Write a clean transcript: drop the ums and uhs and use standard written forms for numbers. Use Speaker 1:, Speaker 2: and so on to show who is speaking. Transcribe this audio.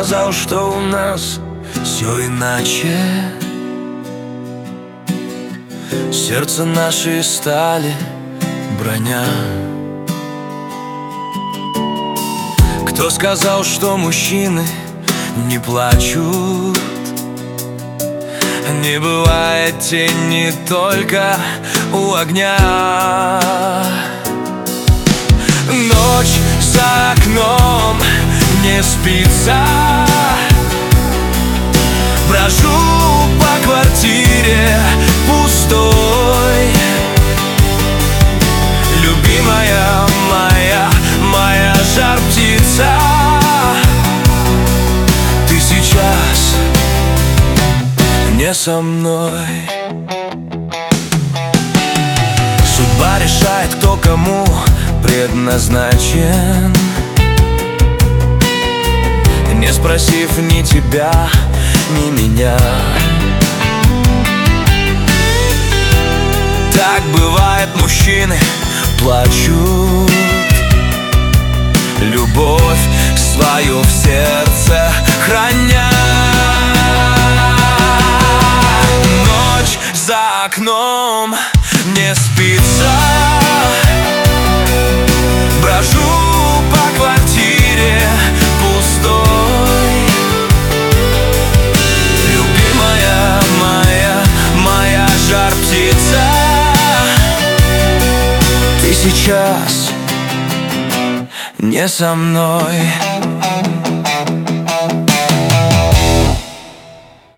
Speaker 1: сказал, что у нас все иначе. Сердце наши стали броня. Кто сказал, что мужчины не плачут? Не бывает тени только у огня. Ночь за окном, не спится. Брожу по квартире пустой. Любимая моя жар-птица, ты сейчас не со мной. Судьба решает, кто кому предназначен, не спросив ни тебя, ни меня. Так бывает, мужчины плачут, любовь свою в сердце храня. Ночь за окном, не спится. Брожу по квартире пустой. Любимая моя жар-птица, ты сейчас не со мной.